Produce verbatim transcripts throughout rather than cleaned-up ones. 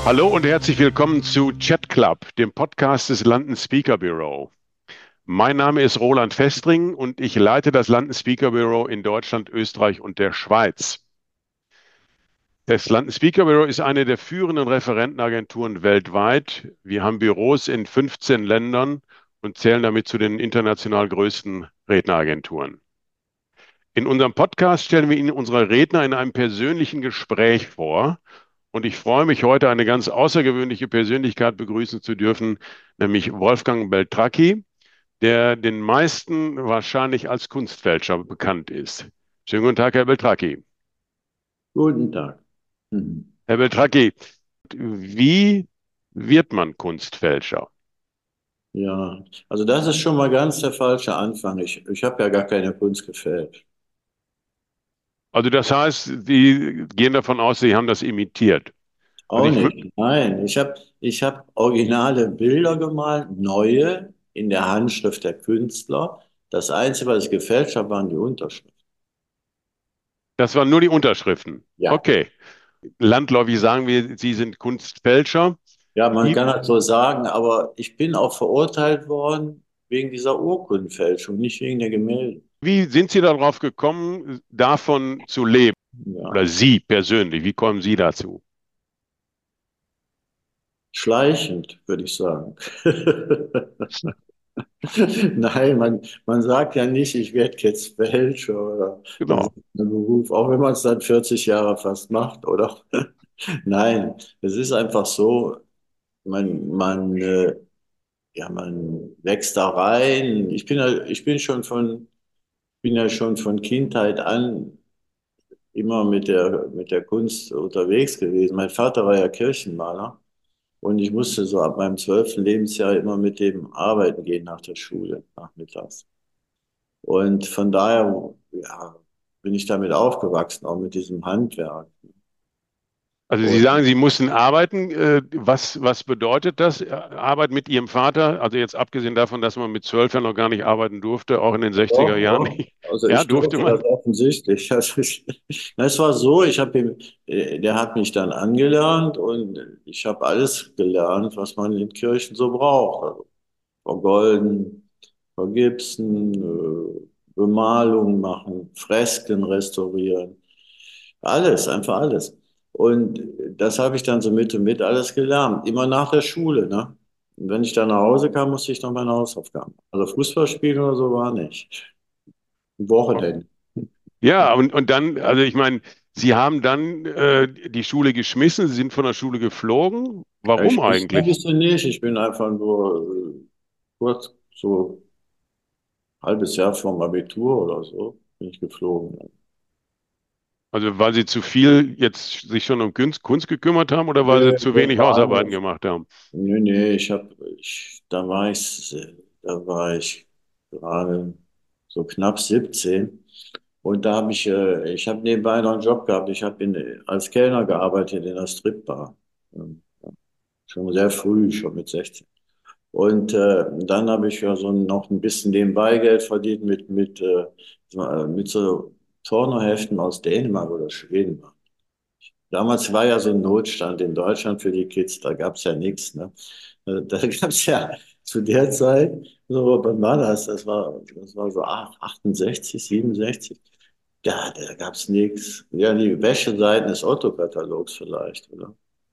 Hallo und herzlich willkommen zu Chat Club, dem Podcast des London Speaker Bureau. Mein Name ist Roland Festring und ich leite das London Speaker Bureau in Deutschland, Österreich und der Schweiz. Das London Speaker Bureau ist eine der führenden Referentenagenturen weltweit. Wir haben Büros in fünfzehn Ländern und zählen damit zu den international größten Redneragenturen. In unserem Podcast stellen wir Ihnen unsere Redner in einem persönlichen Gespräch vor. Und ich freue mich, heute eine ganz außergewöhnliche Persönlichkeit begrüßen zu dürfen, nämlich Wolfgang Beltracchi, der den meisten wahrscheinlich als Kunstfälscher bekannt ist. Schönen guten Tag, Herr Beltracchi. Guten Tag. Mhm. Herr Beltracchi, wie wird man Kunstfälscher? Ja, also das ist schon mal ganz der falsche Anfang. Ich, ich habe ja gar keine Kunst gefälscht. Also das heißt, Sie gehen davon aus, Sie haben das imitiert. Also Auch ich, wü- nicht. Nein, ich habe ich hab originale Bilder gemalt, neue, in der Handschrift der Künstler. Das Einzige, was ich gefälscht habe, waren die Unterschriften. Das waren nur die Unterschriften. Ja. Okay. Landläufig sagen wir, Sie sind Kunstfälscher. Ja, man Wie, kann das so sagen, aber ich bin auch verurteilt worden wegen dieser Urkundenfälschung, nicht wegen der Gemälde. wie sind Sie darauf gekommen, davon zu leben? Oder Ja. Sie persönlich, wie kommen Sie dazu? Schleichend, würde ich sagen. Nein, man, man sagt ja nicht, ich werde jetzt Welcher oder das ist Genau. ein Beruf, auch wenn man es dann vierzig Jahre fast macht, oder? Nein, es ist einfach so, man, man, äh, ja, man wächst da rein. Ich bin ja, ich bin schon von, bin ja schon von Kindheit an immer mit der, mit der Kunst unterwegs gewesen. Mein Vater war ja Kirchenmaler und ich musste so ab meinem zwölften Lebensjahr immer mit dem arbeiten gehen nach der Schule, nachmittags. Und von daher, ja, bin ich damit aufgewachsen, auch mit diesem Handwerk. Also Sie sagen, Und Sie mussten arbeiten. Äh, Was, was bedeutet das? Äh, Arbeit mit Ihrem Vater? Also jetzt abgesehen davon, dass man mit zwölf ja noch gar nicht arbeiten durfte, auch in den sechziger doch, Jahren doch, nicht. also Ja, ich durfte durfte das man. offensichtlich. Also ich, es war so, ich habe ihm, äh, der hat mich dann angelernt und ich habe alles gelernt, was man in Kirchen so braucht. Also vergolden, vergipsen, äh, Bemalung machen, Fresken restaurieren. Alles, einfach alles. Und das habe ich dann so mit und mit alles gelernt. Immer nach der Schule, ne? Und wenn ich dann nach Hause kam, musste ich noch meine Hausaufgaben. Also Fußball spielen oder so war nicht. Wochenende. Ja, und, und dann, also ich meine, Sie haben dann äh, die Schule geschmissen, Sie sind von der Schule geflogen. Warum Ich wusste ein eigentlich? bisschen nicht. Ich bin einfach nur äh, kurz, so ein halbes Jahr vorm Abitur oder so, bin ich geflogen. Also weil Sie zu viel jetzt sich schon um Kunst, Kunst gekümmert haben oder weil Sie Nee, zu das wenig war Hausarbeiten anders. gemacht haben? Nee, nee, ich hab, ich, da war ich, da war ich gerade so knapp siebzehn. Und da habe ich, äh, ich habe nebenbei noch einen Job gehabt. Ich habe in, als Kellner gearbeitet in der Stripbar. Ähm, ja, schon sehr früh, schon mit sechzehn. Und äh, dann habe ich ja so noch ein bisschen nebenbei Geld verdient mit, mit, äh, so, äh, mit so Pornoheften aus Dänemark oder Schweden. Damals war ja so ein Notstand in Deutschland für die Kids, da gab es ja nichts. Ne? Äh, Da gab es ja zu der Zeit, so, wann war das? Das war, das war so achtundsechzig, siebenundsechzig. Ja, da gab es nichts. Ja, die Wäscheseiten des Otto-Katalogs vielleicht, oder?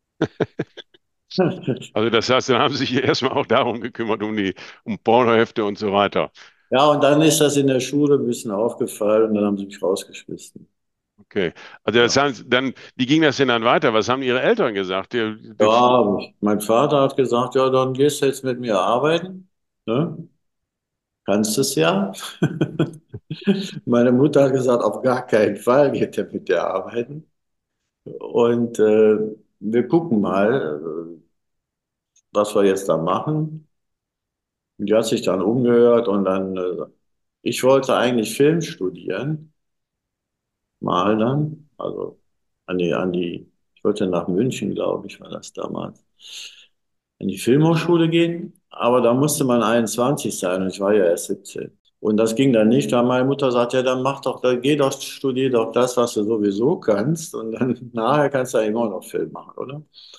Also das heißt, dann haben Sie sich erstmal auch darum gekümmert, um die, um Pornohefte und so weiter. Ja, und dann ist das in der Schule ein bisschen aufgefallen und dann haben sie mich rausgeschmissen. Okay. Also das Ja, heißt, dann, wie ging das denn dann weiter? Was haben Ihre Eltern gesagt? Die, die, ja mein Vater hat gesagt, ja, dann gehst du jetzt mit mir arbeiten. Ne? Kannst es ja. Meine Mutter hat gesagt, auf gar keinen Fall geht er mit der arbeiten. Und äh, wir gucken mal, äh, was wir jetzt da machen. Und die hat sich dann umgehört und dann, äh, ich wollte eigentlich Film studieren, mal dann, also an die, an die, ich wollte nach München, glaube ich, war das damals, an die Filmhochschule gehen, aber da musste man einundzwanzig sein und ich war ja erst siebzehn. Und das ging dann nicht, da meine Mutter sagt, ja, dann mach doch, dann geh doch, studier doch das, was du sowieso kannst und dann nachher kannst du ja immer noch Film machen, oder?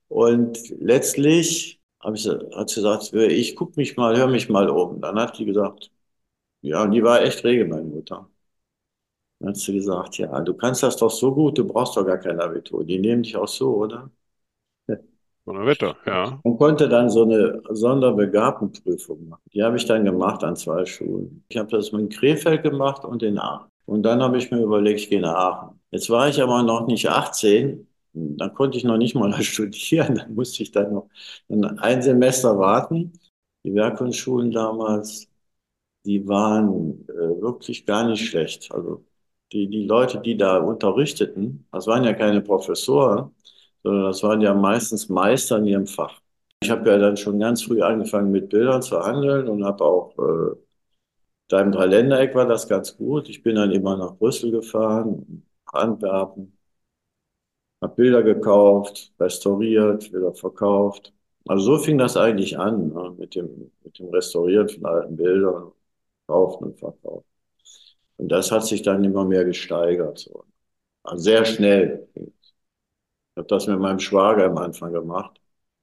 Und letztlich habe ich, hat sie gesagt, ich guck mich mal, hör mich mal um. Dann hat die gesagt, ja, und die war echt rege, meine Mutter. Dann hat sie gesagt, ja, du kannst das doch so gut, du brauchst doch gar kein Abitur. Die nehmen dich auch so, oder? Donnerwetter, ja. Und konnte dann so eine Sonderbegabtenprüfung machen. Die habe ich dann gemacht an zwei Schulen. Ich habe das in Krefeld gemacht und in Aachen. Und dann habe ich mir überlegt, ich gehe nach Aachen. Jetzt war ich aber noch nicht achtzehn. Dann konnte ich noch nicht mal studieren. Dann musste ich dann noch ein Semester warten. Die Werkkundstschulen damals, die waren äh, wirklich gar nicht schlecht. Also die, die Leute, die da unterrichteten, das waren ja keine Professoren, sondern das waren ja meistens Meister in ihrem Fach. Ich habe ja dann schon ganz früh angefangen mit Bildern zu handeln und habe auch, äh, da im Dreiländereck war das ganz gut. Ich bin dann immer nach Brüssel gefahren, Antwerpen, habe Bilder gekauft, restauriert, wieder verkauft. Also so fing das eigentlich an, ne, mit dem, mit dem Restaurieren von alten Bildern, kaufen und verkaufen. Und das hat sich dann immer mehr gesteigert. So. Also sehr schnell. Ich habe das mit meinem Schwager am Anfang gemacht.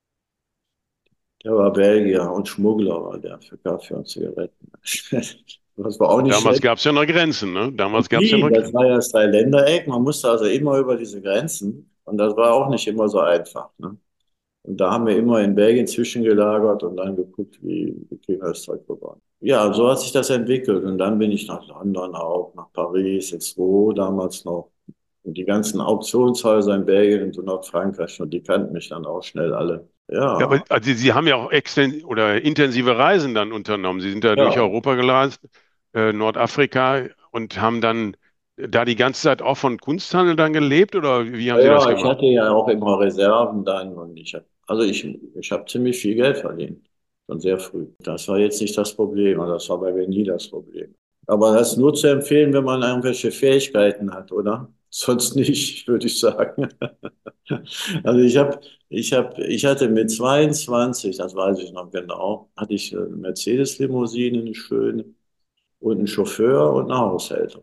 Der war Belgier und Schmuggler war der für Kaffee und Zigaretten. Das war auch nicht Damals schlecht. gab es ja noch Grenzen, ne? Damals gab es ja Die, noch das Grenzen. war ja das Dreiländereck. Man musste also immer über diese Grenzen. Und das war auch nicht immer so einfach. Ne? Und da haben wir immer in Belgien zwischengelagert und dann geguckt, wie, wie kriegen wir das Zeug vorbei. Ja, so hat sich das entwickelt. Und dann bin ich nach London auch, nach Paris, ins Rouault damals noch. Und die ganzen Auktionshäuser in Belgien und Nordfrankreich, und die kannten mich dann auch schnell alle. Ja, aber Ja, also Sie haben ja auch exten oder intensive Reisen dann unternommen. Sie sind da durch ja. Europa gereist, äh, Nordafrika und haben dann da die ganze Zeit auch von Kunsthandel dann gelebt oder wie haben Ja, Sie das ja, ich gemacht? hatte ja auch immer Reserven dann und ich habe, also ich, ich habe ziemlich viel Geld verdient. Schon sehr früh. Das war jetzt nicht das Problem, oder das war bei mir nie das Problem. Aber das ist nur zu empfehlen, wenn man irgendwelche Fähigkeiten hat, oder? Sonst nicht, würde ich sagen. Also ich habe, ich habe, ich hatte mit zweiundzwanzig, das weiß ich noch genau, hatte ich eine Mercedes-Limousine, eine schöne, und einen Chauffeur und eine Haushälterin.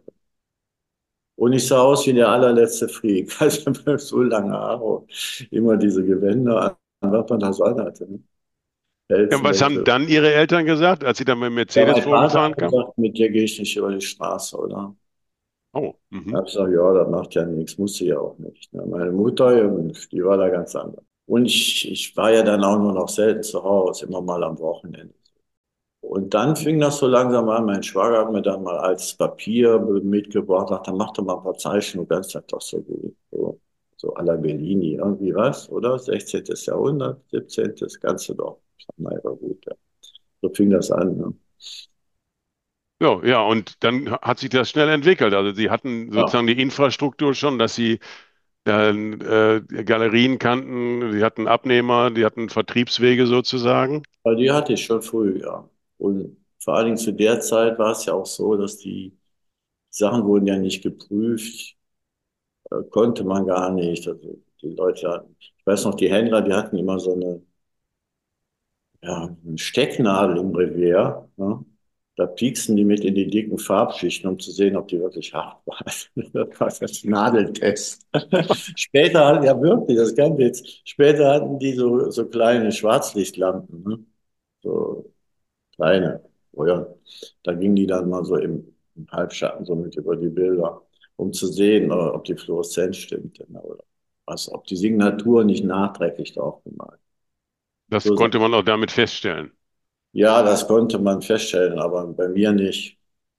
Und ich sah aus wie der allerletzte Freak. Also so lange Haare und immer diese Gewänder an, was man da so anhatte. Ne? Ja, was haben Pelzmäntel. dann Ihre Eltern gesagt, als Sie dann mit dem Ja, Mercedes mein Vater vorgefahren hat kamen? gesagt, mit dir gehe ich nicht über die Straße, oder? Oh, Da mhm. habe ich gesagt, ja, das macht ja nichts, muss sie ja auch nicht. Ne? Meine Mutter, die war da ganz anders. Und ich, ich war ja dann auch nur noch selten zu Hause, immer mal am Wochenende. Und dann fing das so langsam an. Mein Schwager hat mir dann mal als Papier mitgebracht, sagt, dann mach doch mal ein paar Zeichnungen, das ist doch so gut. So, so à la Bellini, irgendwie was, oder? sechzehntes. Jahrhundert, siebzehnten. Das Ganze doch. Ich sag, na ja, gut, ja. So fing das an. Ne? Ja, ja, und dann hat sich das schnell entwickelt. Also Sie hatten Ja, sozusagen die Infrastruktur schon, dass Sie dann äh, Galerien kannten, Sie hatten Abnehmer, die hatten Vertriebswege sozusagen. weil die hatte ich schon früh, ja. Und vor allen Dingen zu der Zeit war es ja auch so, dass die Sachen wurden ja nicht geprüft, äh, konnte man gar nicht. Also die Leute hatten, ich weiß noch, die Händler, die hatten immer so eine ja, eine Stecknadel im Revier. Ne? Da pieksen die mit in die dicken Farbschichten, um zu sehen, ob die wirklich hart waren. Das war das Nadeltest. Später hatten, ja wirklich, das ist kein Witz. Später hatten die so, so kleine Schwarzlichtlampen, ne? So kleine. Oh ja, da gingen die dann mal so im, im Halbschatten so mit über die Bilder, um zu sehen, äh, ob die Fluoreszenz stimmt. Oder was, ob die Signatur nicht nachträglich drauf gemalt. Das So konnte man auch damit feststellen. ja, das konnte man feststellen, aber bei mir nicht.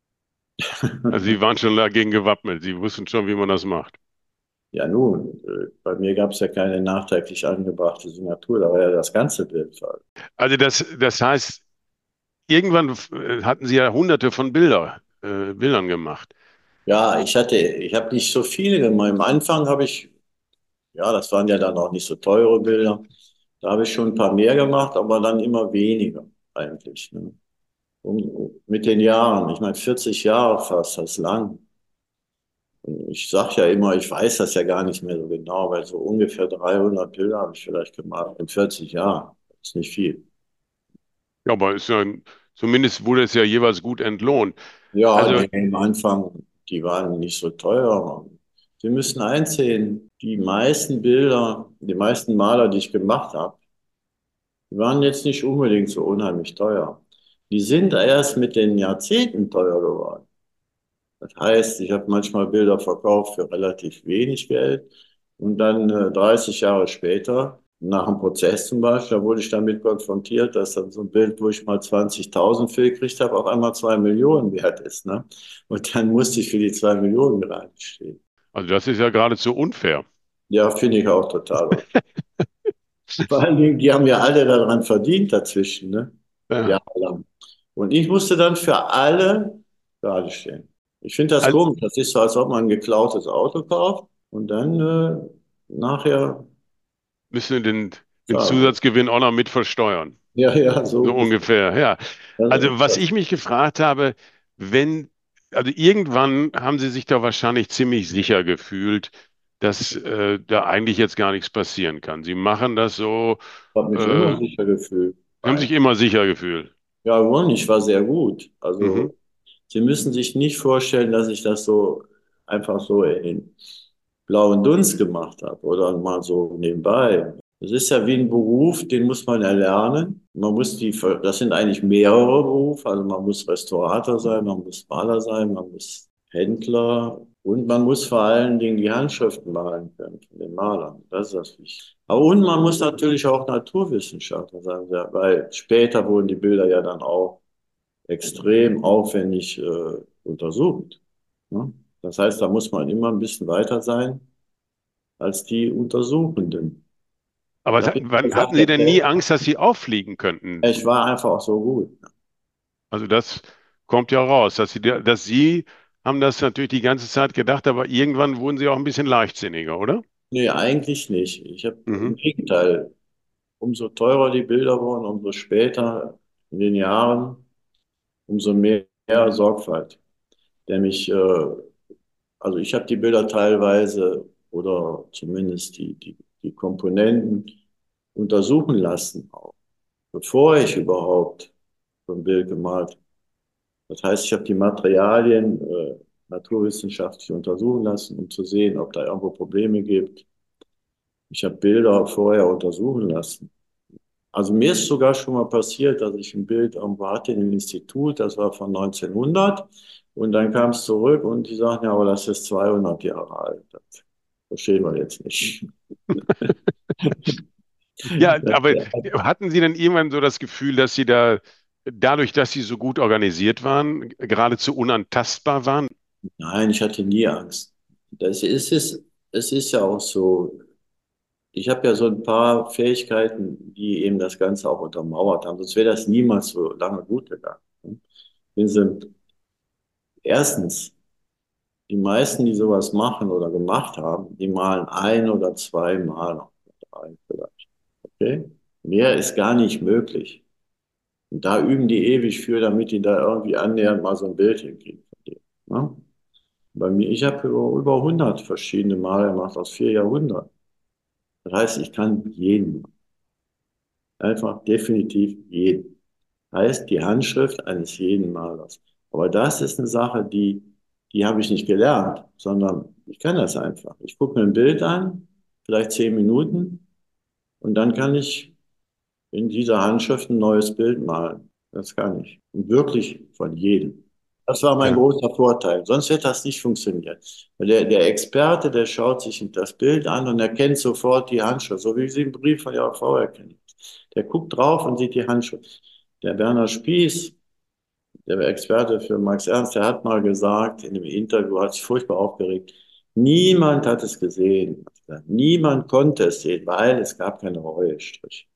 Also Sie waren schon dagegen gewappnet. Sie wussten schon, wie man das macht. Ja, nun, äh, bei mir gab es ja keine nachträglich angebrachte Signatur, da war ja das ganze Bild falsch. Also das, das heißt, irgendwann äh, hatten Sie ja hunderte von Bilder, äh, Bildern gemacht. Ja, ich hatte, ich habe nicht so viele gemacht. Am Anfang habe ich, ja, das waren ja dann auch nicht so teure Bilder. Da habe ich schon ein paar mehr gemacht, aber dann immer weniger eigentlich. Ne? Und mit den Jahren, ich meine, vierzig Jahre fast, das ist lang. Und ich sage ja immer, ich weiß das ja gar nicht mehr so genau, weil so ungefähr dreihundert Bilder habe ich vielleicht gemacht in vierzig Jahren. Das ist nicht viel. Ja, aber ist ja, zumindest wurde es ja jeweils gut entlohnt. Ja, Also, nee, am Anfang, die waren nicht so teuer. Sie müssen einsehen, die meisten Bilder, die meisten Maler, die ich gemacht habe, die waren jetzt nicht unbedingt so unheimlich teuer. Die sind erst mit den Jahrzehnten teuer geworden. Das heißt, ich habe manchmal Bilder verkauft für relativ wenig Geld und dann äh, dreißig Jahre später, nach einem Prozess zum Beispiel, da wurde ich damit konfrontiert, dass dann so ein Bild, wo ich mal zwanzigtausend für gekriegt habe, auf einmal zwei Millionen wert ist. Ne? Und dann musste ich für die zwei Millionen gerade stehen. Also das ist ja geradezu unfair. Ja, finde ich auch total. Vor allen Dingen, die haben ja alle daran verdient dazwischen, ne? Ja. Jahrelang. Und ich musste dann für alle gerade stehen. Ich finde das Also komisch. Das ist so, als ob man ein geklautes Auto kauft und dann äh, nachher müssen wir den, den zahlt. Zusatzgewinn auch noch mit versteuern. Ja, ja, so So ungefähr. ungefähr, ja. Also, Also was das, ich mich gefragt habe, wenn, also irgendwann haben Sie sich da wahrscheinlich ziemlich sicher gefühlt, dass äh, da eigentlich jetzt gar nichts passieren kann. Sie machen das so, habe mich immer äh, sicher gefühlt. haben sich Nein. immer sicher gefühlt. Ja, und ich war sehr gut. Mhm. Also, Sie müssen sich nicht vorstellen, dass ich das so einfach so in blauen Dunst gemacht habe oder mal so nebenbei. Das ist ja wie ein Beruf, den muss man erlernen. Man muss die, das sind eigentlich mehrere Berufe. Also man muss Restaurator sein, man muss Maler sein, man muss Händler und man muss vor allen Dingen die Handschriften malen können von den Malern. Das ist das Wichtige. Aber und man muss natürlich auch Naturwissenschaftler sein, ja, weil später wurden die Bilder ja dann auch extrem aufwendig äh, untersucht. Ne? Das heißt, da muss man immer ein bisschen weiter sein als die Untersuchenden. Aber Ich es habe hat- Ihnen wann gesagt, hatten Sie der denn nie Test, Angst, dass Sie auffliegen könnten? ich war einfach auch so gut. Also das kommt ja raus, dass Sie, dass Sie haben das natürlich die ganze Zeit gedacht, aber irgendwann wurden Sie auch ein bisschen leichtsinniger, oder? Nee, eigentlich nicht. Ich habe Mhm. im Gegenteil, umso teurer die Bilder wurden, umso später in den Jahren, umso mehr Sorgfalt. Nämlich, äh, also ich habe die Bilder teilweise oder zumindest die, die, die Komponenten untersuchen lassen, auch, bevor ich überhaupt so ein Bild gemalt habe. Das heißt, ich habe die Materialien äh, naturwissenschaftlich untersuchen lassen, um zu sehen, ob da irgendwo Probleme gibt. Ich habe Bilder vorher untersuchen lassen. Also mir ist sogar schon mal passiert, dass ich ein Bild irgendwo hatte im Institut, das war von neunzehnhundert, und dann kam es zurück und die sagten, ja, aber das ist zweihundert Jahre alt. Das verstehen wir jetzt nicht. Ja, aber hatten Sie denn irgendwann so das Gefühl, dass Sie da dadurch, dass Sie so gut organisiert waren, geradezu unantastbar waren? Nein, ich hatte nie Angst. Das ist es, es ist ja auch so. Ich habe ja so ein paar Fähigkeiten, die eben das Ganze auch untermauert haben. Sonst wäre das niemals so lange gut gegangen. Wir sind erstens, die meisten, die sowas machen oder gemacht haben, die malen ein oder zwei Mal noch drei vielleicht. Okay? Mehr ist gar nicht möglich. Und da üben die ewig für, damit die da irgendwie annähernd mal so ein Bild hinkriegen von dir. Ne? Bei mir, ich habe über, über hundert verschiedene Male gemacht aus vier Jahrhunderten. Das heißt, ich kann jeden, einfach definitiv jeden. Heißt die Handschrift eines jeden Malers. Aber das ist eine Sache, die, die habe ich nicht gelernt, sondern ich kann das einfach. Ich gucke mir ein Bild an, vielleicht zehn Minuten, und dann kann ich in dieser Handschrift ein neues Bild malen. Das kann ich. Und wirklich von jedem. Das war mein Ja. großer Vorteil. Sonst hätte das nicht funktioniert. Weil Der, der Experte, der schaut sich das Bild an und erkennt sofort die Handschrift, so wie Sie einen Brief von Ihrer Frau erkennen. Der guckt drauf und sieht die Handschrift. Der Werner Spieß, der Experte für Max Ernst, der hat mal gesagt in einem Interview, hat sich furchtbar aufgeregt, niemand hat es gesehen. Niemand konnte es sehen, weil es gab keine Reuestriche.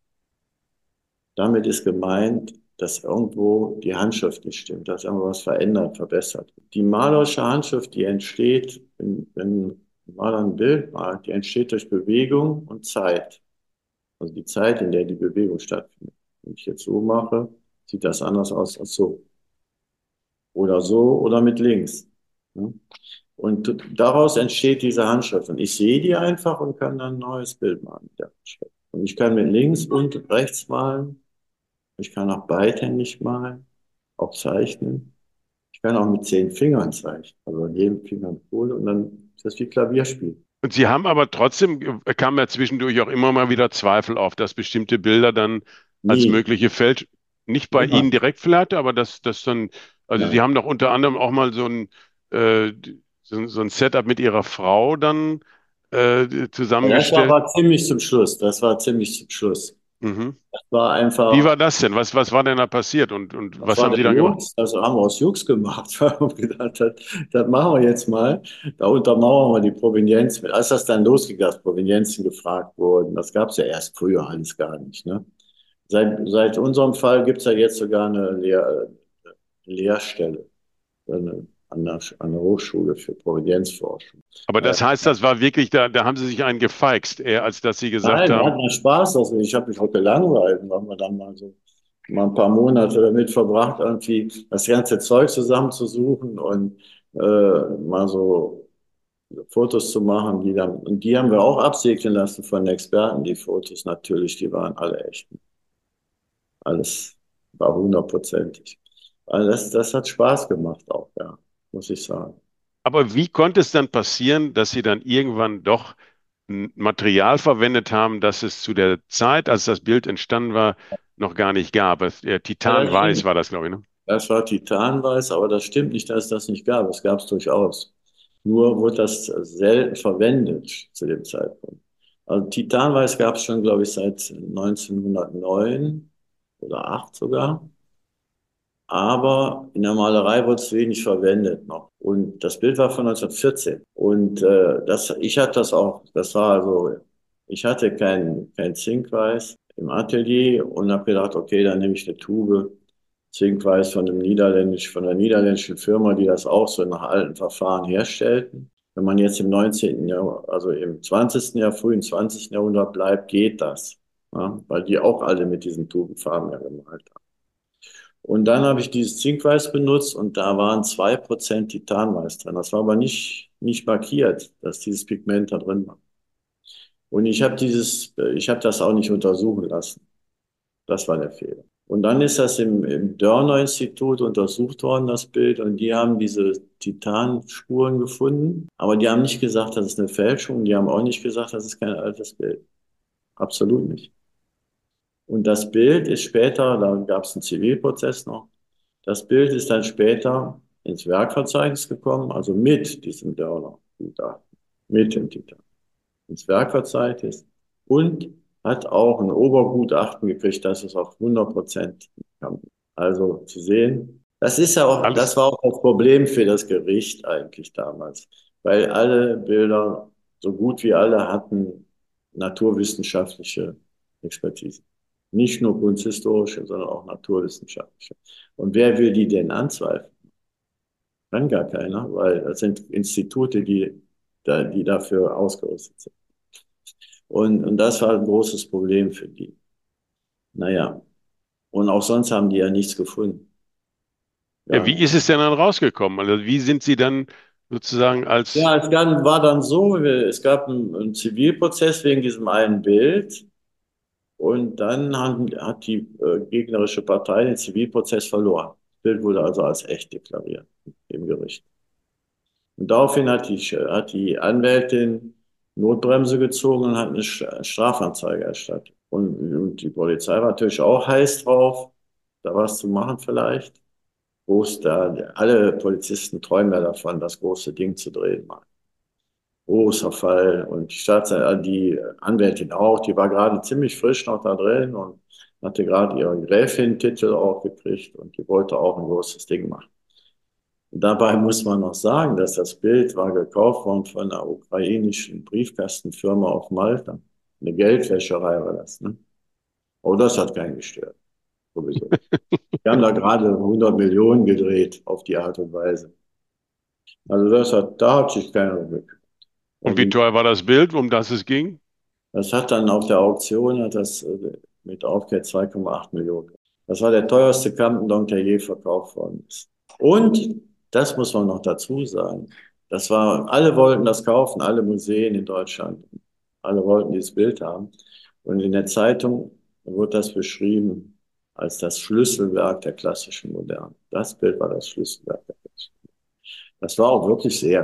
Damit ist gemeint, dass irgendwo die Handschrift nicht stimmt, dass irgendwas verändert, verbessert. Die malerische Handschrift, die entsteht, wenn, wenn ein Maler ein Bild malt, die entsteht durch Bewegung und Zeit. Also die Zeit, in der die Bewegung stattfindet. Wenn ich jetzt so mache, sieht das anders aus als so. Oder so oder mit links. Ja? Und daraus entsteht diese Handschrift. Und ich sehe die einfach und kann dann ein neues Bild malen mit der Handschrift. Und ich kann mit links und rechts malen. Ich kann auch beidhändig malen, auch zeichnen. Ich kann auch mit zehn Fingern zeichnen, also an jedem Finger eine Kohle und dann Das ist wie Klavierspielen. Und Sie haben aber trotzdem, äh, kamen ja zwischendurch auch immer mal wieder Zweifel auf, dass bestimmte Bilder dann als Nie. mögliche Fälsch, nicht bei Ihnen Niemals. direkt vielleicht, aber dass das dann, also Sie Nein. haben doch unter anderem auch mal so ein, äh, so, so ein Setup mit Ihrer Frau dann äh, Ja, das war zusammengestellt. aber ziemlich zum Schluss. Das war ziemlich zum Schluss. Mhm. Das war Wie war einfach, das denn? Was, was war denn da passiert und, und das was war haben der Sie dann gemacht? Jux, das haben wir aus Jux gemacht. Wir haben gedacht, das, das machen wir jetzt mal. Da untermauern wir die Provenienz mit. Als das dann losging, dass Provenienzen gefragt wurden, das gab es ja erst früher alles gar nicht. Ne? Seit, seit unserem Fall gibt es ja jetzt sogar eine Lehr Lehrstelle eine, an, der, an der Hochschule für Provenienzforschung. Aber Äh, das heißt, das war wirklich, da, da haben Sie sich einen gefeixt, eher als dass Sie gesagt Nein, wir haben, hatten ja Spaß. Also ich habe mich auch gelangweilt. Und haben wir dann mal so mal ein paar Monate damit verbracht, irgendwie das ganze Zeug zusammenzusuchen und äh, mal so Fotos zu machen, die dann, und die haben wir auch absegnen lassen von Experten, die Fotos natürlich, die waren alle echt. Alles war hundertprozentig. Also das, das hat Spaß gemacht auch, ja, muss ich sagen. aber wie konnte es dann passieren, dass Sie dann irgendwann doch ein Material verwendet haben, das es zu der Zeit, als das Bild entstanden war, noch gar nicht gab? Es- äh, Ja, das Titanweiß stimmt. war das, glaube ich, ne? Das war Titanweiß, aber das stimmt nicht, dass es das nicht gab. Es gab es durchaus. Nur wurde das selten verwendet zu dem Zeitpunkt. Also Titanweiß gab es schon, glaube ich, seit neunzehnhundertneun oder acht sogar. Aber in der Malerei wurde es wenig verwendet noch. Und das Bild war von neunzehnhundertvierzehn. Und äh, das, ich hatte das auch, das war also, ich hatte kein, kein Zinkweiß im Atelier und habe gedacht, okay, dann nehme ich eine Tube Zinkweiß von einem niederländisch, von einer niederländischen Firma, die das auch so nach alten Verfahren herstellten. Wenn man jetzt im neunzehnten. Jahrhundert, also im zwanzigsten. Jahr, frühen zwanzigsten. Jahrhundert bleibt, geht das. Ja, weil die auch alle mit diesen Tubenfarben ja gemalt haben. Und dann habe ich dieses Zinkweiß benutzt und da waren zwei Prozent Titanweiß drin. Das war aber nicht, nicht markiert, dass dieses Pigment da drin war. Und ich habe dieses, ich habe das auch nicht untersuchen lassen. Das war der Fehler. Und dann ist das im, im Dörner-Institut untersucht worden, das Bild, und die haben diese Titanspuren gefunden, aber die haben nicht gesagt, das ist eine Fälschung, die haben auch nicht gesagt, das ist kein altes Bild. Absolut nicht. Und das Bild ist später, da gab es einen Zivilprozess noch, das Bild ist dann später ins Werkverzeichnis gekommen, also mit diesem Dörner-Gutachten, mit dem Titan, ins Werkverzeichnis und hat auch ein Obergutachten gekriegt, dass es auf hundert Prozent kam. Also zu sehen, das ist ja auch, das Alles. war auch das Problem für das Gericht eigentlich damals, weil alle Bilder, so gut wie alle, hatten naturwissenschaftliche Expertise. Nicht nur kunsthistorische, sondern auch naturwissenschaftliche. Und wer will die denn anzweifeln? Kann gar keiner, weil das sind Institute, die, da, die dafür ausgerüstet sind. Und, und das war ein großes Problem für die. Naja, und auch sonst haben die ja nichts gefunden. Ja, Gar wie nicht. ist es denn dann rausgekommen? Also wie sind Sie dann sozusagen als, Ja, es gab, war dann so, es gab einen, einen Zivilprozess wegen diesem einen Bild und dann haben, hat die äh, gegnerische Partei den Zivilprozess verloren. Das Bild wurde also als echt deklariert im Gericht. Und daraufhin hat die, hat die Anwältin Notbremse gezogen und hat eine Strafanzeige erstattet. Und, und die Polizei war natürlich auch heiß drauf, da was zu machen vielleicht. Groß da, alle Polizisten träumen ja davon, das große Ding zu drehen. Mal. Großer Fall. Und die Staatsanwältin, die Anwältin auch, die war gerade ziemlich frisch noch da drin und hatte gerade ihren Gräfin-Titel auch gekriegt und die wollte auch ein großes Ding machen. Dabei muss man noch sagen, dass das Bild war gekauft worden von einer ukrainischen Briefkastenfirma auf Malta. Eine Geldwäscherei war das. Ne? Aber das hat keinen gestört. Sowieso. Wir haben da gerade hundert Millionen gedreht auf die Art und Weise. Also das hat, da hat sich keiner Glück. und Also wie teuer war das Bild, um das es ging? das hat dann auf der Auktion hat das äh, mit Aufwert zwei Komma acht Millionen. Das war der teuerste Campendonk, der je verkauft worden ist. Und das muss man noch dazu sagen. Das war, alle wollten das kaufen, alle Museen in Deutschland. Alle wollten dieses Bild haben. Und in der Zeitung wurde das beschrieben als das Schlüsselwerk der klassischen Moderne. Das Bild war das Schlüsselwerk der klassischen Moderne. Das war auch wirklich sehr.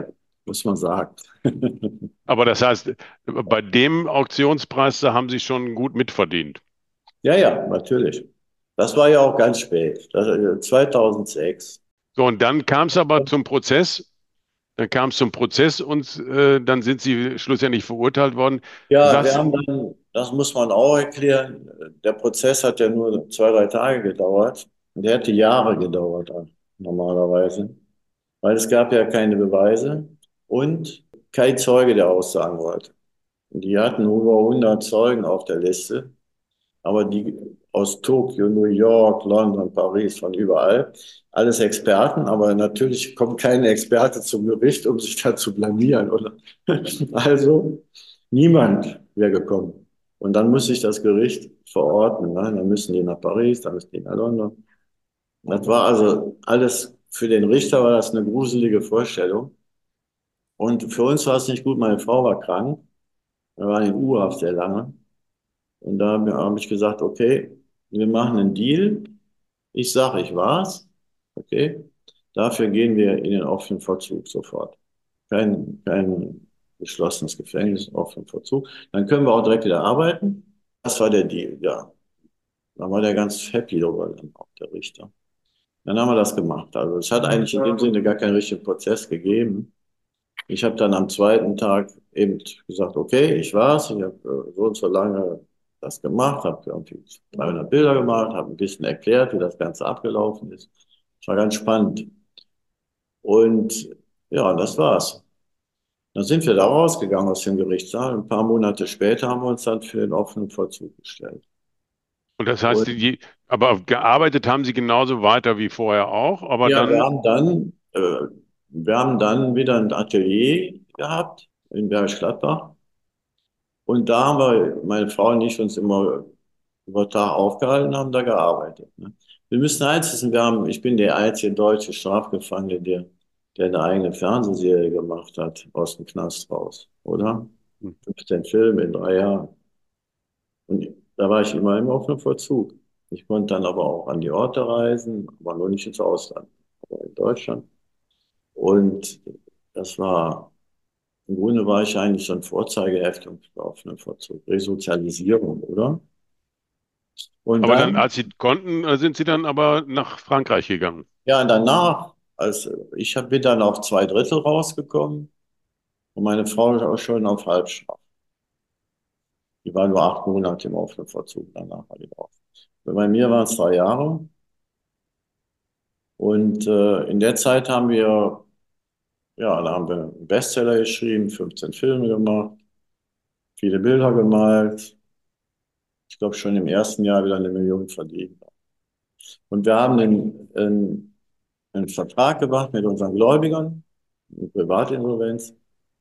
muss man sagen. Aber das heißt, bei dem Auktionspreis, da haben Sie schon gut mitverdient. Ja, ja, natürlich. Das war ja auch ganz spät, das, äh, zweitausendsechs. So, und dann kam es aber zum Prozess. Dann kam es zum Prozess und äh, dann sind Sie schlussendlich verurteilt worden. Ja, wir Sag's, haben dann, das muss man auch erklären, der Prozess hat ja nur zwei, drei Tage gedauert. Und der hätte Jahre gedauert, äh, normalerweise, weil es gab ja keine Beweise und kein Zeuge, der aussagen wollte. Und die hatten über hundert Zeugen auf der Liste. Aber die aus Tokio, New York, London, Paris, von überall, alles Experten, aber natürlich kommt kein Experte zum Gericht, um sich da zu blamieren, oder? Also niemand wäre gekommen. Und dann muss sich das Gericht verorten, ne? Dann müssen die nach Paris, dann müssen die nach London. Das war also alles, für den Richter war das eine gruselige Vorstellung. Und für uns war es nicht gut, meine Frau war krank, wir waren in U-Haft sehr lange. Und da habe ich gesagt, okay, wir machen einen Deal. Ich sage, ich war's. Okay. Dafür gehen wir in den offenen Vollzug sofort. Kein, kein geschlossenes Gefängnis, offenen Vollzug. Dann können wir auch direkt wieder arbeiten. Das war der Deal, ja. Dann war der ganz happy darüber, dann auch der Richter. Dann haben wir das gemacht. Also es hat eigentlich in dem Sinne gar keinen richtigen Prozess gegeben. Ich habe dann am zweiten Tag eben gesagt, okay, ich war's. Ich habe äh, so und so lange das gemacht, habe irgendwie dreihundert Bilder gemacht, habe ein bisschen erklärt, wie das Ganze abgelaufen ist. Es war ganz spannend. Und ja, das war's. Dann sind wir da rausgegangen aus dem Gerichtssaal. Ein paar Monate später haben wir uns dann für den offenen Vollzug gestellt. und das heißt, Und die, aber gearbeitet haben Sie genauso weiter wie vorher auch, aber ja, wir dann, haben dann, äh, wir haben dann wieder ein Atelier gehabt in Bergisch Gladbach. Und da haben wir, meine Frau und ich, uns immer über Tag aufgehalten, haben da gearbeitet. Ne? Wir müssen eins wissen, wir haben, ich bin der einzige deutsche Strafgefangene, der, der eine eigene Fernsehserie gemacht hat, aus dem Knast raus, oder? fünfzehn Filme in drei Jahren. Und da war ich immer im offenen Vollzug. Ich konnte dann aber auch an die Orte reisen, aber nur nicht ins Ausland, aber in Deutschland. Und das war, im Grunde war ich eigentlich so ein Vorzeigeheft im offenen Vollzug. Resozialisierung, oder? Und aber dann, dann, als Sie konnten, äh, sind Sie dann aber nach Frankreich gegangen. ja, danach, als ich hab, bin dann auf zwei Drittel rausgekommen und meine Frau ist auch schon auf Halbstrafe. Die war nur acht Monate im offenen Vollzug, danach war die raus. Bei mir waren es drei Jahre und äh, in der Zeit haben wir, ja, da haben wir einen Bestseller geschrieben, fünfzehn Filme gemacht, viele Bilder gemalt. Ich glaube schon im ersten Jahr wieder eine Million verdient. Und wir haben einen, einen, einen Vertrag gemacht mit unseren Gläubigern, eine Privatinsolvenz,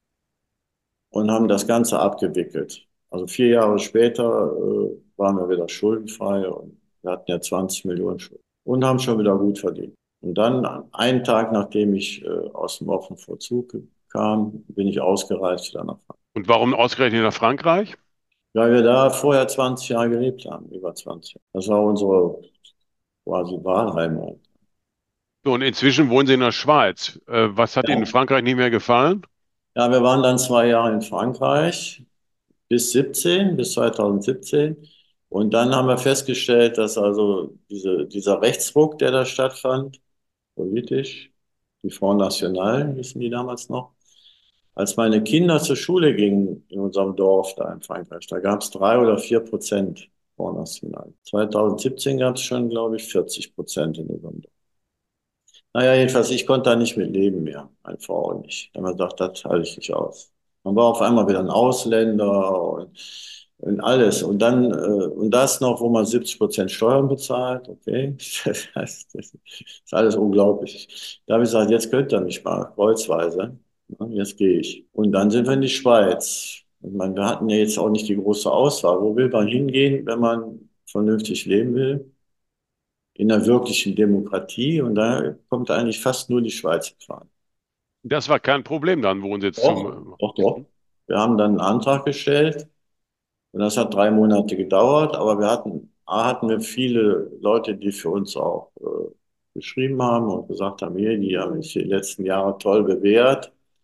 und haben das Ganze abgewickelt. Also vier Jahre später äh, waren wir wieder schuldenfrei und wir hatten ja zwanzig Millionen Schulden und haben schon wieder gut verdient. Und dann, einen Tag nachdem ich äh, aus dem offenen Vollzug kam, bin ich ausgereist wieder nach Frankreich. Und warum ausgerechnet nach Frankreich? Weil wir da vorher zwanzig Jahre gelebt haben, über zwanzig Jahre. Das war unsere quasi Wahlheimat. So, und inzwischen wohnen Sie in der Schweiz. Äh, was hat Ihnen in Ja. Frankreich nicht mehr gefallen? Ja, wir waren dann zwei Jahre in Frankreich bis siebzehn, bis zweitausendsiebzehn. Und dann haben wir festgestellt, dass also diese, dieser Rechtsruck, der da stattfand, politisch, die Front National hießen die damals noch, als meine Kinder zur Schule gingen in unserem Dorf da in Frankreich, da gab es drei oder vier Prozent Front National. zweitausendsiebzehn gab es schon, glaube ich, vierzig Prozent in unserem Dorf. Naja, jedenfalls, ich konnte da nicht mit leben mehr, meine Frau auch nicht. Da haben wir gesagt, das halte ich nicht aus. Man war auf einmal wieder ein Ausländer und, und alles. Und dann, äh, und das noch, wo man siebzig Prozent Steuern bezahlt, okay. Das, heißt, das ist alles unglaublich. Da habe ich gesagt, jetzt könnt ihr mich mal kreuzweise. Ja, jetzt gehe ich. Und dann sind wir in die Schweiz. Ich meine, wir hatten ja jetzt auch nicht die große Auswahl. Wo will man hingehen, wenn man vernünftig leben will? In einer wirklichen Demokratie, und da kommt eigentlich fast nur die Schweiz in Frage. Das war kein Problem, dann Wohnsitz Doch, zum. doch, doch. Wir haben dann einen Antrag gestellt und das hat drei Monate gedauert, aber wir hatten, A, hatten wir viele Leute, die für uns auch äh, geschrieben haben und gesagt haben, hier, die haben sich die letzten Jahre toll bewährt.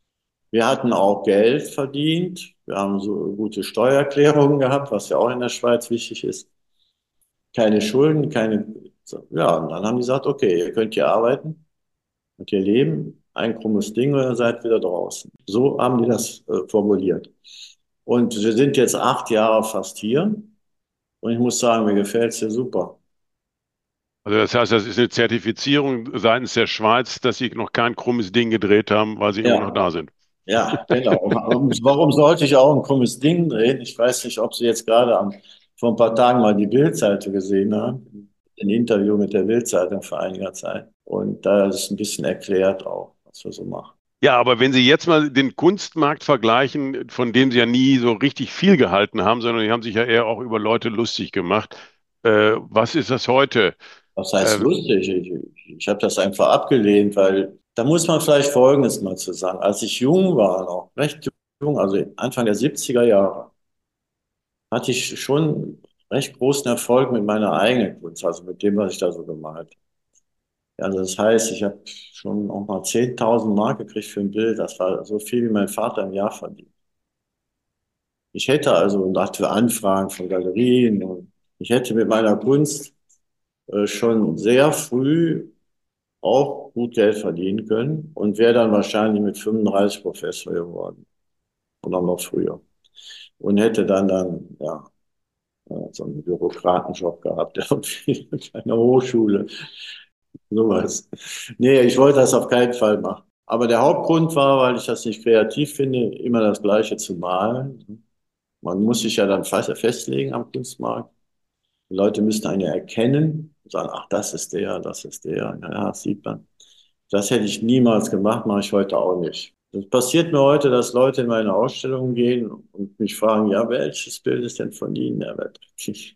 Wir hatten auch Geld verdient. Wir haben so gute Steuererklärungen gehabt, was ja auch in der Schweiz wichtig ist. Keine Schulden, keine. So, ja, und dann haben die gesagt, okay, ihr könnt hier arbeiten und hier leben. Ein krummes Ding und ihr seid wieder draußen. So haben die das äh, formuliert. Und wir sind jetzt acht Jahre fast hier. Und ich muss sagen, mir gefällt es hier super. Also das heißt, das ist eine Zertifizierung seitens der Schweiz, dass sie noch kein krummes Ding gedreht haben, weil sie immer noch Ja, da sind. ja, genau. Warum, warum sollte ich auch ein krummes Ding drehen? Ich weiß nicht, ob Sie jetzt gerade am, vor ein paar Tagen mal die Bild-Zeitung gesehen haben. Ein Interview mit der Bild-Zeitung vor einiger Zeit. Und da ist ein bisschen erklärt auch, was wir so machen. Ja, aber wenn Sie jetzt mal den Kunstmarkt vergleichen, von dem Sie ja nie so richtig viel gehalten haben, sondern die haben sich ja eher auch über Leute lustig gemacht. Äh, was ist das heute? Was heißt Äh, lustig? Ich, ich habe das einfach abgelehnt, weil da muss man vielleicht Folgendes mal zu sagen. Als ich jung war, noch recht jung, also Anfang der siebziger Jahre, hatte ich schon recht großen Erfolg mit meiner eigenen Kunst, also mit dem, was ich da so gemalt habe. Ja, also das heißt, ich habe schon auch mal zehntausend Mark gekriegt für ein Bild. Das war so viel, wie mein Vater im Jahr verdient. Ich hätte also, und hatte Anfragen von Galerien, und ich hätte mit meiner Kunst äh, schon sehr früh auch gut Geld verdienen können und wäre dann wahrscheinlich mit fünfunddreißig Professor geworden oder noch früher. Und hätte dann dann, ja, äh, so einen Bürokratenjob gehabt, irgendwie an einer Hochschule, sowas. Nee, ich wollte das auf keinen Fall machen. Aber der Hauptgrund war, weil ich das nicht kreativ finde, immer das Gleiche zu malen. Man muss sich ja dann fast festlegen am Kunstmarkt. Die Leute müssen einen ja erkennen und sagen, ach, das ist der, das ist der. Ja, das sieht man. Das hätte ich niemals gemacht, mache ich heute auch nicht. Das passiert mir heute, dass Leute in meine Ausstellungen gehen und mich fragen, ja, welches Bild ist denn von Ihnen, Herr Wett? Ich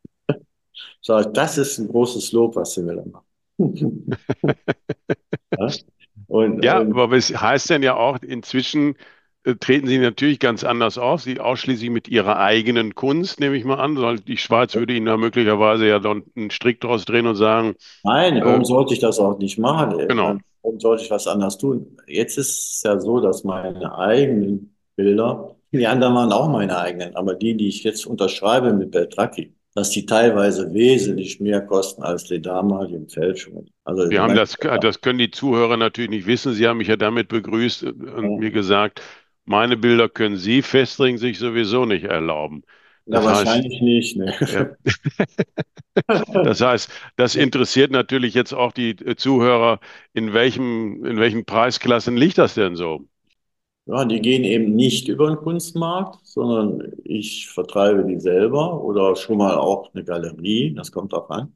sage, das ist ein großes Lob, was Sie mir da machen. Ja? Und, ja, und aber es heißt dann ja auch, inzwischen äh, treten Sie natürlich ganz anders auf. Sie ausschließlich mit Ihrer eigenen Kunst, nehme ich mal an. Weil die Schweiz würde Ihnen da möglicherweise ja dann einen Strick draus drehen und sagen, nein, äh, warum sollte ich das auch nicht machen? Ich genau. meine, warum sollte ich was anderes tun? Jetzt ist es ja so, dass meine eigenen Bilder, die anderen waren auch meine eigenen, aber die, die ich jetzt unterschreibe mit Beltracchi, dass die teilweise wesentlich mehr kosten als die damaligen Fälschungen. Also Wir ich haben meine, das, das können die Zuhörer natürlich nicht wissen. Sie haben mich ja damit begrüßt und mir gesagt, meine Bilder können Sie Festring sich sowieso nicht erlauben. ja, Das heißt, wahrscheinlich nicht. Ne? ja, das heißt, das interessiert natürlich jetzt auch die äh, Zuhörer, in welchem, in welchen Preisklassen liegt das denn so? Ja, die gehen eben nicht über den Kunstmarkt, sondern ich vertreibe die selber oder schon mal auch eine Galerie, das kommt auch an.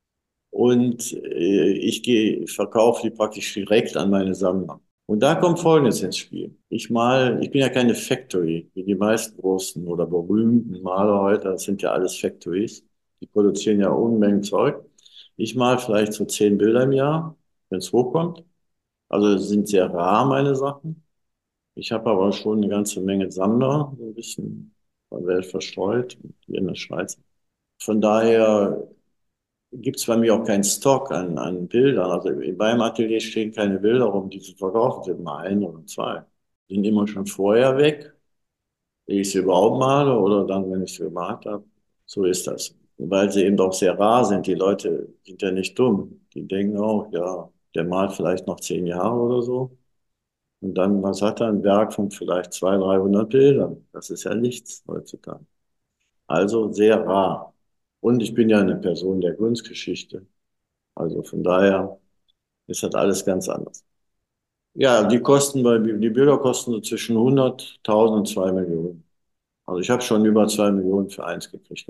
Und äh, ich gehe, ich verkaufe die praktisch direkt an meine Sammler. Und da kommt Folgendes ins Spiel. Ich mal, ich bin ja keine Factory, wie die meisten großen oder berühmten Maler heute, das sind ja alles Factories. Die produzieren ja Unmengen Zeug. Ich mal vielleicht so zehn Bilder im Jahr, wenn es hochkommt. Also es sind sehr rar, meine Sachen. Ich habe aber schon eine ganze Menge Sammler, so ein bisschen bei der Welt verstreut, hier in der Schweiz. Von daher gibt es bei mir auch keinen Stock an, an Bildern. Also in meinem Atelier stehen keine Bilder rum, die zu verkaufen sind, mal ein oder zwei. Die sind immer schon vorher weg, ehe ich sie überhaupt male oder dann, wenn ich sie gemalt habe. So ist das. Und weil sie eben doch sehr rar sind, die Leute sind ja nicht dumm. Die denken auch, ja, der malt vielleicht noch zehn Jahre oder so. Und dann, was hat er? Ein Werk von vielleicht zweihundert, dreihundert Bildern. Das ist ja nichts heutzutage. Also sehr rar. Und ich bin ja eine Person der Kunstgeschichte. Also von daher ist das alles ganz anders. Ja, die kosten bei, die Bilder kosten so zwischen hunderttausend und zwei Millionen. Also ich habe schon über zwei Millionen für eins gekriegt.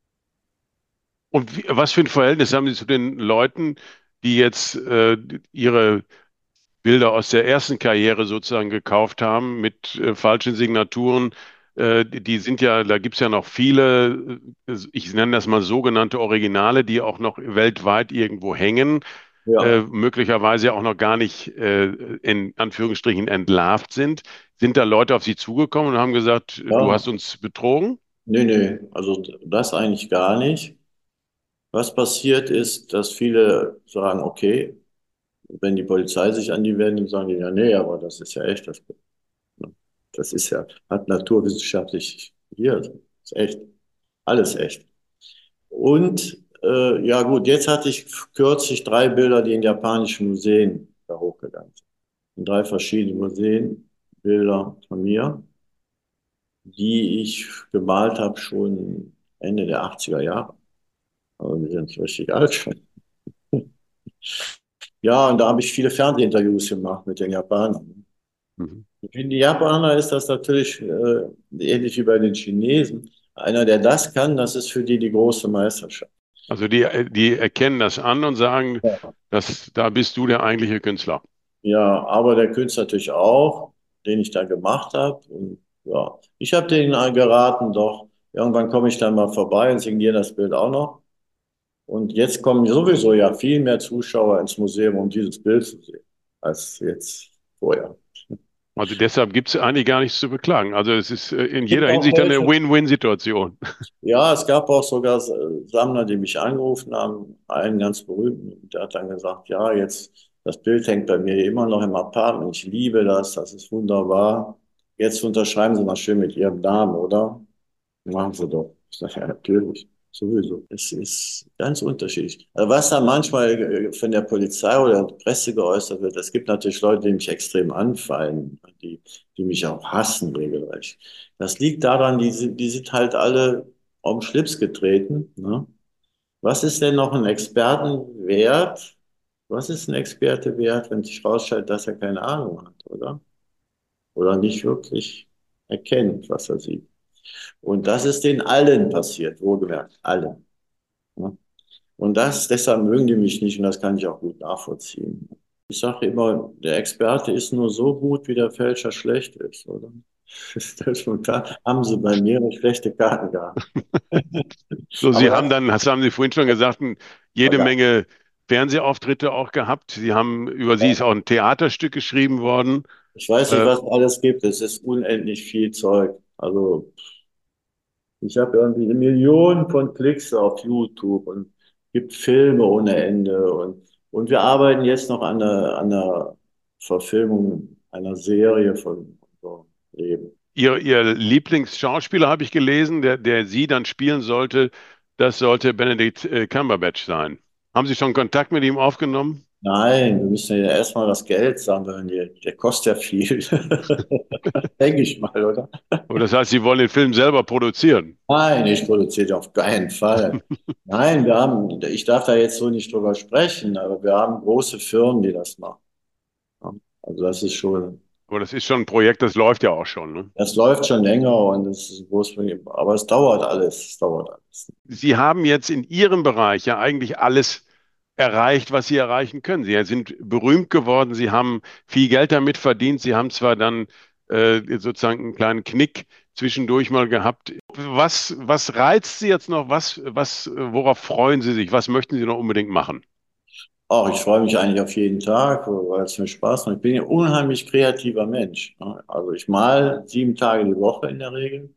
Und wie, was für ein Verhältnis haben Sie zu den Leuten, die jetzt äh, ihre Bilder aus der ersten Karriere sozusagen gekauft haben mit äh, falschen Signaturen? Äh, die die sind ja, da gibt es ja noch viele, äh, ich nenne das mal sogenannte Originale, die auch noch weltweit irgendwo hängen, äh, Ja, möglicherweise auch noch gar nicht äh, in Anführungsstrichen entlarvt sind. Sind da Leute auf Sie zugekommen und haben gesagt, du hast ja, uns betrogen? nee, nee, also das eigentlich gar nicht. Was passiert ist, dass viele sagen, okay, wenn die Polizei sich an die wenden, sagen die, ja, nee, aber das ist ja echt das Bild. Das ist ja, hat naturwissenschaftlich studiert. Ist echt. Alles echt. Und äh, ja gut, jetzt hatte ich kürzlich drei Bilder, die in japanischen Museen da hochgegangen sind. In drei verschiedenen Museen, Bilder von mir, die ich gemalt habe schon Ende der achtziger Jahre. Also die sind richtig alt schon. Ja, und da habe ich viele Fernsehinterviews gemacht mit den Japanern. Mhm. Für die Japaner ist das natürlich äh, ähnlich wie bei den Chinesen. Einer, der das kann, das ist für die die große Meisterschaft. Also die, die erkennen das an und sagen, dass da bist du der eigentliche Künstler. Ja, aber der Künstler natürlich auch, den ich da gemacht habe. Und ja, ich habe denen geraten, doch, irgendwann komme ich dann mal vorbei und signiere das Bild auch noch. Und jetzt kommen sowieso ja viel mehr Zuschauer ins Museum, um dieses Bild zu sehen, als jetzt vorher. Also deshalb gibt es eigentlich gar nichts zu beklagen. Also es ist äh, in Es gibt jeder auch Hinsicht eine welche, Win-Win-Situation. ja, es gab auch sogar äh, Sammler, die mich angerufen haben, einen ganz berühmten, der hat dann gesagt, ja, jetzt, das Bild hängt bei mir immer noch im Apartment, ich liebe das, das ist wunderbar. Jetzt unterschreiben Sie mal schön mit Ihrem Namen, oder? Machen Sie doch. Ich sage, ja, natürlich, sowieso. Es ist ganz unterschiedlich. Also was da manchmal äh, von der Polizei oder der Presse geäußert wird, es gibt natürlich Leute, die mich extrem anfallen, die, die mich auch hassen regelrecht. Das liegt daran, die, sind- die sind halt alle auf den Schlips getreten. Ne? Was ist denn noch ein Experten wert? Was ist ein Experte wert, wenn sich herausstellt, dass er keine Ahnung hat, oder? Oder nicht wirklich erkennt, was er sieht? Und das ist den allen passiert, wohlgemerkt, allen. Ne? Und das, deshalb mögen die mich nicht und das kann ich auch gut nachvollziehen. Ich sage immer, der Experte ist nur so gut, wie der Fälscher schlecht ist, oder? Ist das schon klar? Haben sie bei mir eine schlechte Karten gehabt. So, Aber Sie haben das dann, das haben Sie vorhin schon gesagt, ein- war jede geil. Menge Fernsehauftritte auch gehabt. Sie haben, über Sie ist auch ein Theaterstück geschrieben worden. Ich weiß nicht, Äh, was es alles gibt. Es ist unendlich viel Zeug. Also ich habe irgendwie eine Million von Klicks auf YouTube und gibt Filme ohne Ende. Und, und wir arbeiten jetzt noch an der, an der Verfilmung einer Serie von unserem Leben. Ihr, Ihr Lieblingsschauspieler habe ich gelesen, der, der Sie dann spielen sollte, das sollte Benedict äh, Cumberbatch sein. Haben Sie schon Kontakt mit ihm aufgenommen? Nein, wir müssen ja erstmal das Geld sammeln. Der, der kostet ja viel. Denke ich mal, oder? Oder das heißt, Sie wollen den Film selber produzieren? Nein, ich produziere auf keinen Fall. Nein, wir haben, ich darf da jetzt so nicht drüber sprechen, aber wir haben große Firmen, die das machen. Ja, also das ist schon, Aber das ist schon ein Projekt, das läuft ja auch schon, ne? das läuft schon länger und es ist ein großes Problem. Aber es dauert alles, es dauert alles. Sie haben jetzt in Ihrem Bereich ja eigentlich alles erreicht, was Sie erreichen können. Sie sind berühmt geworden, Sie haben viel Geld damit verdient, Sie haben zwar dann äh, sozusagen einen kleinen Knick zwischendurch mal gehabt. Was, was reizt Sie jetzt noch? Was, was, worauf freuen Sie sich? Was möchten Sie noch unbedingt machen? Auch ich freue mich eigentlich auf jeden Tag, weil es mir Spaß macht. Ich bin ein unheimlich kreativer Mensch. Ne? Also ich male sieben Tage die Woche in der Regel.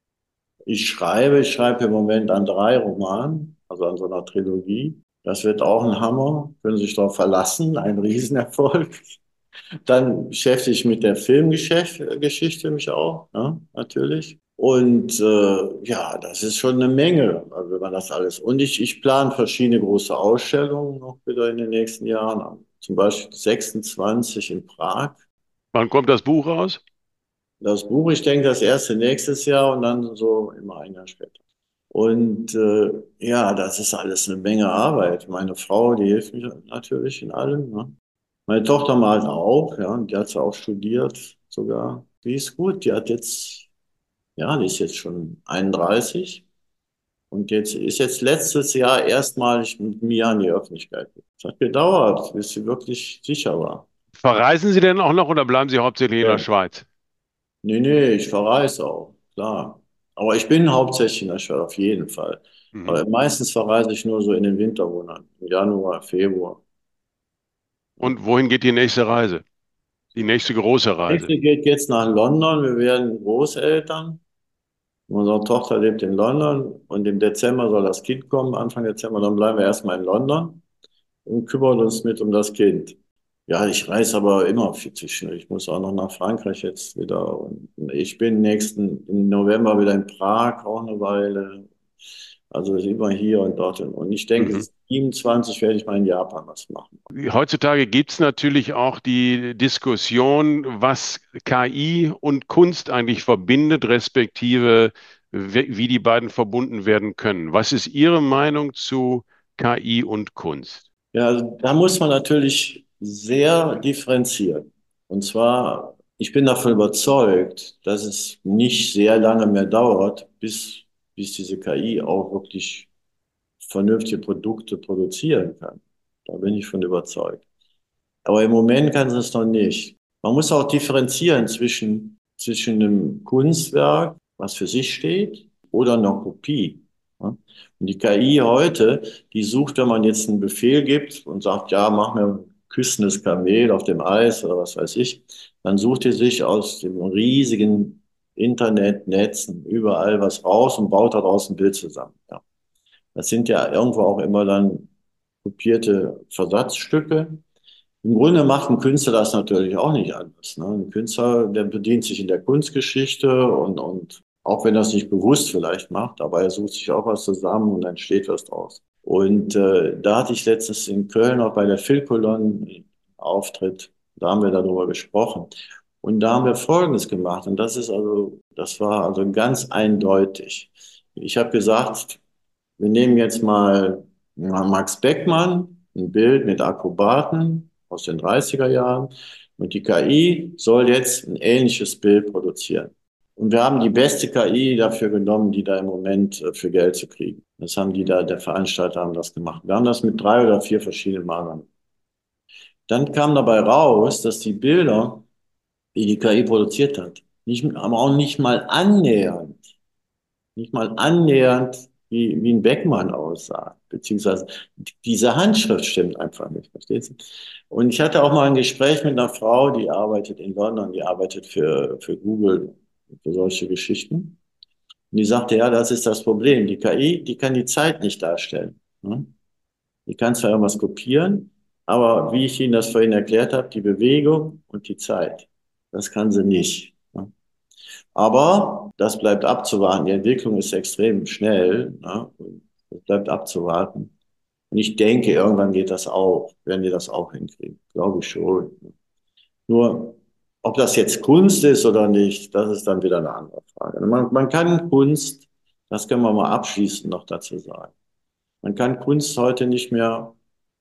Ich schreibe, ich schreibe im Moment an drei Romanen, also an so einer Trilogie. Das wird auch ein Hammer, können Sie sich darauf verlassen, ein Riesenerfolg. Dann beschäftige ich mich mit der Filmgeschichte mich auch, ne, natürlich. Und äh, ja, das ist schon eine Menge, also wenn man das alles. Und ich, ich plane verschiedene große Ausstellungen noch wieder in den nächsten Jahren. Zum Beispiel sechsundzwanzig in Prag. Wann kommt das Buch raus? Das Buch, ich denke, das erste nächstes Jahr und dann so immer ein Jahr später. Und äh, ja, das ist alles eine Menge Arbeit. Meine Frau, die hilft mir natürlich in allem. Ne? Meine Tochter malt auch, ja, und die hat ja auch studiert sogar. Die ist gut, die hat jetzt, ja, die ist jetzt schon einunddreißig und jetzt ist jetzt letztes Jahr erstmalig mit mir an die Öffentlichkeit. Es hat gedauert, bis sie wirklich sicher war. Verreisen Sie denn auch noch oder bleiben Sie hauptsächlich in der Ja. Schweiz? Nee, nee, ich verreise auch, klar. Aber ich bin hauptsächlich in der Schweiz, auf jeden Fall. Mhm. Aber meistens verreise ich nur so in den Wintermonaten, im Januar, Februar. Ja. Und wohin geht die nächste Reise? Die nächste große Reise? Nächste geht jetzt nach London. Wir werden Großeltern. Unsere Tochter lebt in London und im Dezember soll das Kind kommen, Anfang Dezember. Dann bleiben wir erstmal in London und kümmern uns mit um das Kind. Ja, ich reise aber immer viel zwischen. Ich muss auch noch nach Frankreich jetzt wieder. Und ich bin nächsten im November wieder in Prag, auch eine Weile. Also immer hier und dort. Und ich denke, Mhm. siebenundzwanzig werde ich mal in Japan was machen. Heutzutage gibt es natürlich auch die Diskussion, was K I und Kunst eigentlich verbindet, respektive wie wie die beiden verbunden werden können. Was ist Ihre Meinung zu K I und Kunst? Ja, also da muss man natürlich sehr differenzieren. Und zwar, ich bin davon überzeugt, dass es nicht sehr lange mehr dauert, bis, bis diese K I auch wirklich vernünftige Produkte produzieren kann. Da bin ich von überzeugt. Aber im Moment kann sie es noch nicht. Man muss auch differenzieren zwischen, zwischen einem Kunstwerk, was für sich steht, oder einer Kopie. Ja? Und die K I heute, die sucht, wenn man jetzt einen Befehl gibt und sagt, ja, mach mir ein küssendes Kamel auf dem Eis oder was weiß ich, dann sucht die sich aus dem riesigen Internetnetzen überall was raus und baut daraus ein Bild zusammen. Ja. Das sind ja irgendwo auch immer dann kopierte Versatzstücke. Im Grunde macht ein Künstler das natürlich auch nicht anders. Ne? Ein Künstler, der bedient sich in der Kunstgeschichte und, und auch wenn er es nicht bewusst vielleicht macht, aber er sucht sich auch was zusammen und dann entsteht was draus. Und äh, da hatte ich letztens in Köln auch bei der Philkolon einen Auftritt, da haben wir darüber gesprochen. Und da haben wir Folgendes gemacht und das ist also, das war also ganz eindeutig. Ich habe gesagt, wir nehmen jetzt mal ja, Max Beckmann, ein Bild mit Akrobaten aus den dreißiger Jahren und die K I soll jetzt ein ähnliches Bild produzieren. Und wir haben die beste K I dafür genommen, die da im Moment äh, für Geld zu kriegen. Das haben die da, der Veranstalter haben das gemacht. Wir haben das mit drei oder vier verschiedenen Malern. Dann kam dabei raus, dass die Bilder, die die K I produziert hat, nicht, aber auch nicht mal annähernd nicht mal annähernd wie, wie ein Beckmann aussah. Beziehungsweise diese Handschrift stimmt einfach nicht, verstehst du? Und ich hatte auch mal ein Gespräch mit einer Frau, die arbeitet in London, die arbeitet für, für Google, für solche Geschichten. Und die sagte, ja, das ist das Problem. Die K I, die kann die Zeit nicht darstellen. Ne? Die kann zwar irgendwas kopieren, aber wie ich Ihnen das vorhin erklärt habe, die Bewegung und die Zeit, das kann sie nicht. Ne? Aber das bleibt abzuwarten. Die Entwicklung ist extrem schnell. Ne? Das bleibt abzuwarten. Und ich denke, irgendwann geht das auch, werden die das auch hinkriegen. Glaube ich schon. Nur, ob das jetzt Kunst ist oder nicht, das ist dann wieder eine andere Frage. Man, man kann Kunst, das können wir mal abschließend noch dazu sagen. Man kann Kunst heute nicht mehr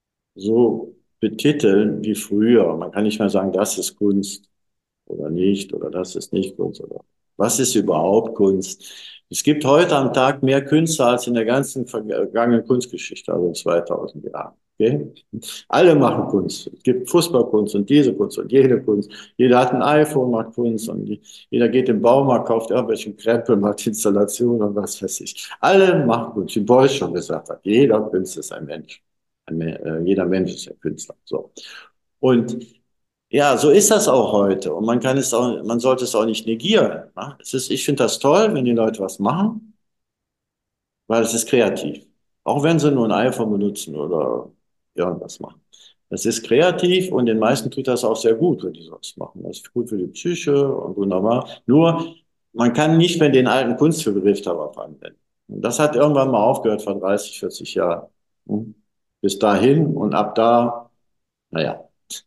so betiteln wie früher. Man kann nicht mehr sagen, das ist Kunst oder nicht, oder das ist nicht Kunst, oder was ist überhaupt Kunst? Es gibt heute am Tag mehr Künstler als in der ganzen vergangenen Kunstgeschichte, also in zweitausend Jahren. Okay? Alle machen Kunst. Es gibt Fußballkunst und diese Kunst und jede Kunst. Jeder hat ein iPhone, macht Kunst und die, jeder geht im Baumarkt, kauft irgendwelchen Krempel, macht Installationen und was weiß ich. Alle machen Kunst, wie Beuys schon gesagt hat. Jeder Künstler ist ein Mensch. Ein, äh, jeder Mensch ist ein Künstler. So. Und ja, so ist das auch heute. Und man kann es auch, man sollte es auch nicht negieren. Ne? Es ist, ich finde das toll, wenn die Leute was machen, weil es ist kreativ. Auch wenn sie nur ein iPhone benutzen oder irgendwas machen. Es ist kreativ und den meisten tut das auch sehr gut, wenn die sowas machen. Das ist gut für die Psyche und wunderbar. Nur, man kann nicht mehr den alten Kunstbegriff darauf anwenden. Und das hat irgendwann mal aufgehört vor dreißig, vierzig Jahren. Hm? Bis dahin und ab da, naja.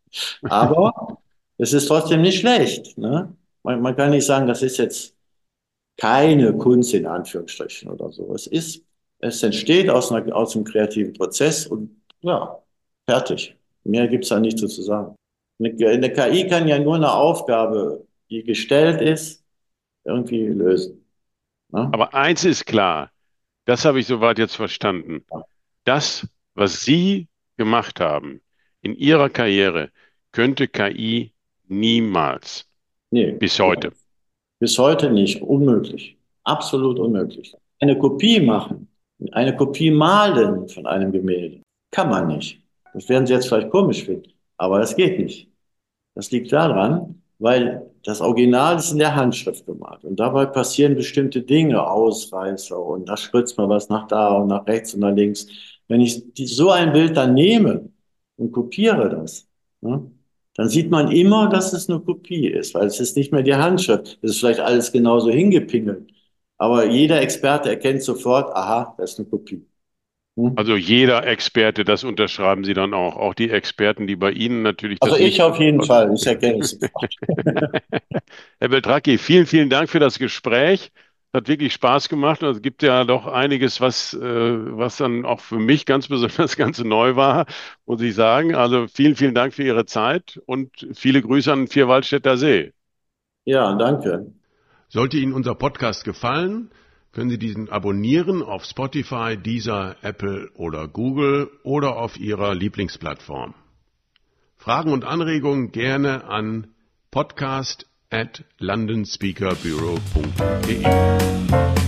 Aber es ist trotzdem nicht schlecht. Ne? Man, man kann nicht sagen, das ist jetzt keine Kunst in Anführungsstrichen oder so. Es ist, es entsteht aus, einer, aus einem kreativen Prozess und ja, fertig. Mehr gibt es da nicht so zu sagen. Eine, eine K I kann ja nur eine Aufgabe, die gestellt ist, irgendwie lösen. Ne? Aber eins ist klar, das habe ich soweit jetzt verstanden. Das, was Sie gemacht haben in Ihrer Karriere, könnte K I niemals Nee, bis heute. bis heute nicht. Unmöglich. Absolut unmöglich. Eine Kopie machen, eine Kopie malen von einem Gemälde, kann man nicht. Das werden Sie jetzt vielleicht komisch finden, aber das geht nicht. Das liegt daran, weil das Original ist in der Handschrift gemalt. Und dabei passieren bestimmte Dinge, Ausreißer und da spritzt man was nach da und nach rechts und nach links. Wenn ich die, so ein Bild dann nehme und kopiere das, ne, dann sieht man immer, dass es eine Kopie ist, weil es ist nicht mehr die Handschrift. Es ist vielleicht alles genauso hingepingelt. Aber jeder Experte erkennt sofort, aha, das ist eine Kopie. Hm? Also jeder Experte, das unterschreiben Sie dann auch. Auch die Experten, die bei Ihnen natürlich Also das ich nicht. auf jeden Fall, ich erkenne es sofort. Herr Beltracchi, vielen, vielen Dank für das Gespräch. Hat wirklich Spaß gemacht und es gibt ja doch einiges, was, äh, was dann auch für mich ganz besonders ganz neu war, muss ich sagen. Also vielen, vielen Dank für Ihre Zeit und viele Grüße an den Vierwaldstätter See. Ja, danke. Sollte Ihnen unser Podcast gefallen, können Sie diesen abonnieren auf Spotify, Deezer, Apple oder Google oder auf Ihrer Lieblingsplattform. Fragen und Anregungen gerne an podcast at london speaker bureau punkt de.